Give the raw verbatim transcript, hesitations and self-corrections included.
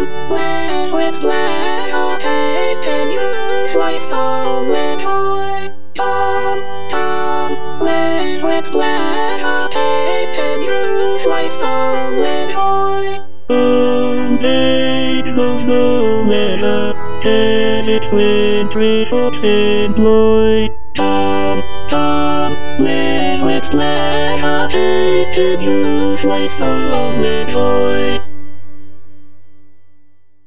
Live with Lego haze, can use like solid toy. Tom, Tom, live with Lego haze, can use like solid toy. Oh, made the snow weather, as its wintry folks employ. Tom, Tom, live with Lego haze, can use like solid toy.